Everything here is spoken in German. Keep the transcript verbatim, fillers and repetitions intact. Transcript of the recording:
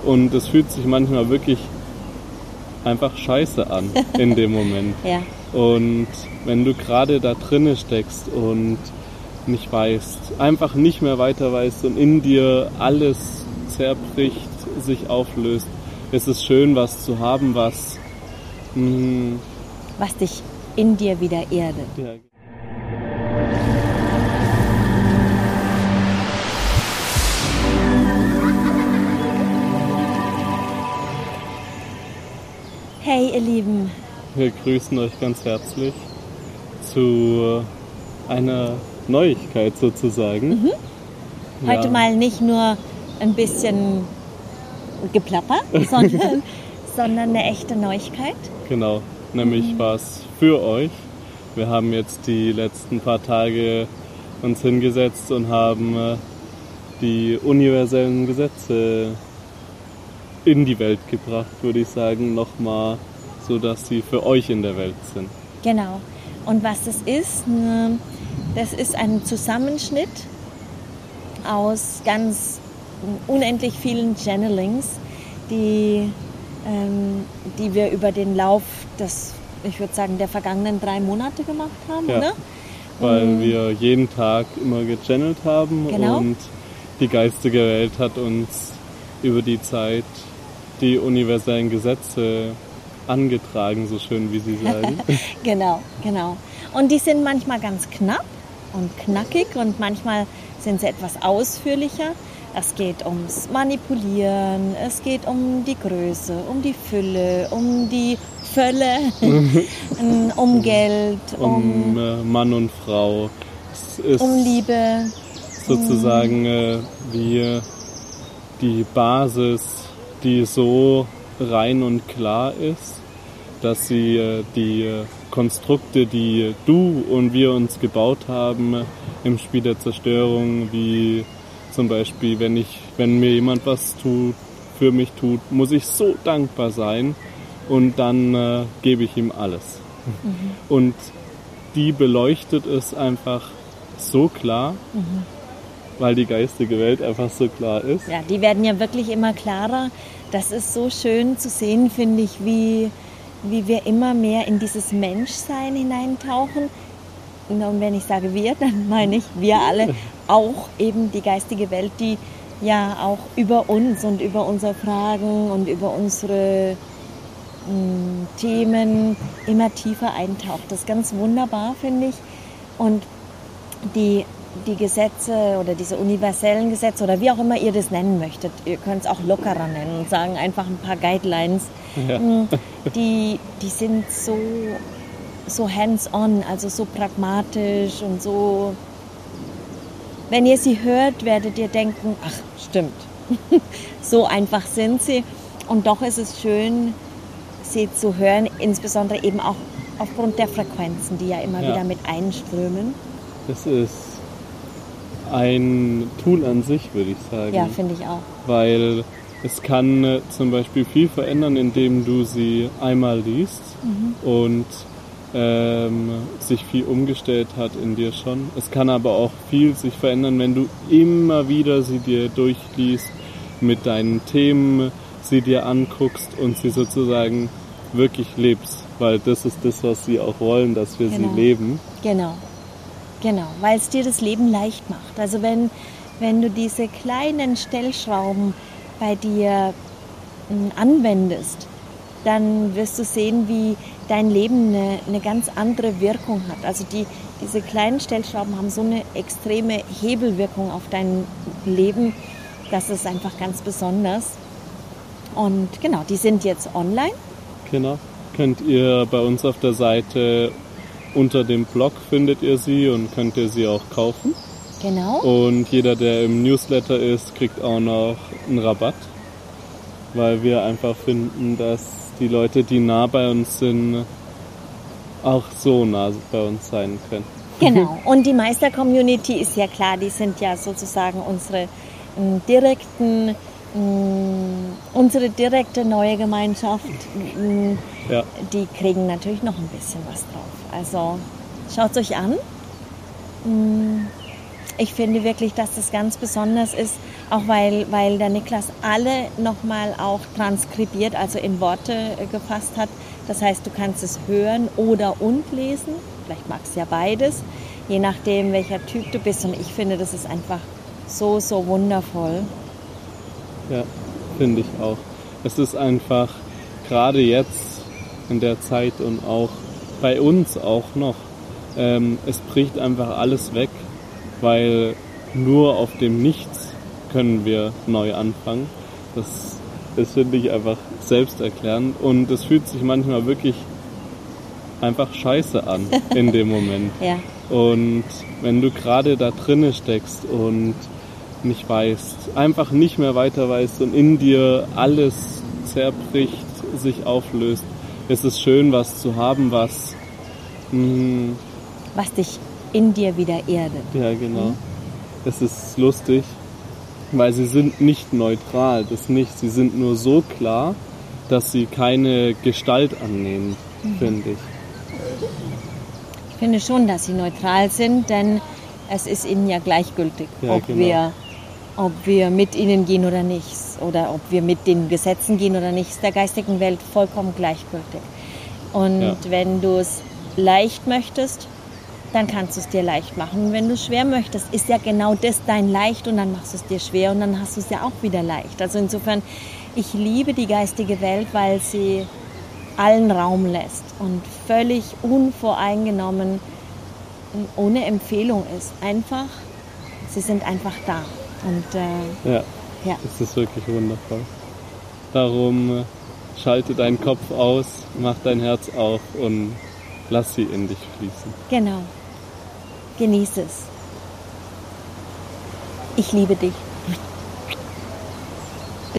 und es fühlt sich manchmal wirklich einfach scheiße an in dem Moment. Ja. Und wenn du gerade da drinne steckst und nicht weißt, einfach nicht mehr weiter weißt und in dir alles zerbricht, sich auflöst, ist es schön, was zu haben, was mh, was dich in dir wieder erdet. Ja. Hey ihr Lieben, Wir grüßen euch ganz herzlich zu einer Neuigkeit sozusagen. Mhm. Heute Ja. mal nicht nur ein bisschen Geplapper, sondern, sondern eine echte Neuigkeit. Genau, nämlich Mhm. was für euch. Wir haben jetzt die letzten paar Tage uns hingesetzt und haben äh, die universellen Gesetze in die Welt gebracht, würde ich sagen, nochmal, so dass sie für euch in der Welt sind. Genau. Und was das ist, ne, das ist ein Zusammenschnitt aus ganz unendlich vielen Channelings, die, ähm, die wir über den Lauf des, ich würde sagen, der vergangenen drei Monate gemacht haben, Ja, oder? weil Mhm. wir jeden Tag immer gechannelt haben Genau. und die geistige Welt hat uns über die Zeit die universellen Gesetze angetragen, so schön wie sie sagen. Genau, genau. Und die sind manchmal ganz knapp und knackig und manchmal sind sie etwas ausführlicher. Es geht ums Manipulieren, es geht um die Größe, um die Fülle, um die Fülle, um Geld, um, um äh, Mann und Frau. Es ist um Liebe. sozusagen äh, wie die Basis, die so rein und klar ist, dass sie äh, die äh, Konstrukte, die du und wir uns gebaut haben äh, im Spiel der Zerstörung, wie zum Beispiel, wenn ich, wenn mir jemand was tut, für mich tut, muss ich so dankbar sein und dann äh, gebe ich ihm alles. Mhm. Und die beleuchtet es einfach so klar, mhm. weil die geistige Welt einfach so klar ist. Ja, die werden ja wirklich immer klarer. Das ist so schön zu sehen, finde ich, wie, wie wir immer mehr in dieses Menschsein hineintauchen. Und wenn ich sage wir, dann meine ich wir alle, auch eben die geistige Welt, die ja auch über uns und über unsere Fragen und über unsere mh, Themen immer tiefer eintaucht. Das ist ganz wunderbar, finde ich. Und die die Gesetze oder diese universellen Gesetze oder wie auch immer ihr das nennen möchtet, ihr könnt es auch lockerer nennen und sagen einfach ein paar Guidelines, ja. die, die sind so, so hands-on, also so pragmatisch und so, wenn ihr sie hört, werdet ihr denken, ach stimmt, so einfach sind sie und doch ist es schön, sie zu hören, insbesondere eben auch aufgrund der Frequenzen, die ja immer ja. wieder mit einströmen. Das ist ein Tool an sich, würde ich sagen. Ja, finde ich auch. Weil es kann äh, zum Beispiel viel verändern, indem du sie einmal liest mhm. und ähm, sich viel umgestellt hat in dir schon. Es kann aber auch viel sich verändern, wenn du immer wieder sie dir durchliest, mit deinen Themen sie dir anguckst und sie sozusagen wirklich lebst. Weil das ist das, was sie auch wollen, dass wir genau. sie leben. Genau. Genau, weil es dir das Leben leicht macht. Also wenn, wenn du diese kleinen Stellschrauben bei dir m, anwendest, dann wirst du sehen, wie dein Leben eine, eine ganz andere Wirkung hat. Also die, diese kleinen Stellschrauben haben so eine extreme Hebelwirkung auf dein Leben, das ist einfach ganz besonders. Und genau, die sind jetzt online. Genau, könnt ihr bei uns auf der Seite unter dem Blog findet ihr sie und könnt ihr sie auch kaufen. Genau. Und jeder, der im Newsletter ist, kriegt auch noch einen Rabatt, weil wir einfach finden, dass die Leute, die nah bei uns sind, auch so nah bei uns sein können. Genau. Und die Meister-Community ist ja klar, die sind ja sozusagen unsere m, direkten, m, unsere direkte neue Gemeinschaft. M, ja. Die kriegen natürlich noch ein bisschen was drauf. Also schaut es euch an. ich finde wirklich, dass das ganz besonders ist, auch weil, weil der Niklas alle nochmal auch transkribiert, also in Worte äh, gefasst hat. Das heißt, du kannst es hören oder und lesen. Vielleicht magst du ja beides, je nachdem, welcher Typ du bist. Und ich finde, das ist einfach so, so wundervoll. Ja, finde ich auch. Es ist einfach, gerade jetzt in der Zeit und auch bei uns auch noch, ähm, es bricht einfach alles weg, weil nur auf dem Nichts können wir neu anfangen. Das, das finde ich einfach selbsterklärend und es fühlt sich manchmal wirklich einfach scheiße an in dem Moment. Ja. Und wenn du gerade da drinne steckst und nicht weißt, einfach nicht mehr weiter weißt und in dir alles zerbricht, sich auflöst, ist es schön, was zu haben, was mh, was dich in dir wieder erdet. Ja, genau. Mhm. Es ist lustig, weil sie sind nicht neutral, das nicht. Sie sind nur so klar, dass sie keine Gestalt annehmen, mhm. finde ich. Ich finde schon, dass sie neutral sind, denn es ist ihnen ja gleichgültig, ja, ob, genau. wir, ob wir mit ihnen gehen oder nicht. Oder ob wir mit den Gesetzen gehen oder nicht. Ist der geistigen Welt vollkommen gleichgültig. Und ja. wenn du es leicht möchtest, dann kannst du es dir leicht machen. Und wenn du es schwer möchtest, ist ja genau das dein Leicht und dann machst du es dir schwer und dann hast du es ja auch wieder leicht. Also insofern, ich liebe die geistige Welt, weil sie allen Raum lässt und völlig unvoreingenommen, ohne Empfehlung ist. Einfach, sie sind einfach da. Und, äh, ja, ja, das ist wirklich wundervoll. Darum äh, schalte deinen Kopf aus, mach dein Herz auf und lass sie in dich fließen. Genau. Genieße es. Ich liebe dich.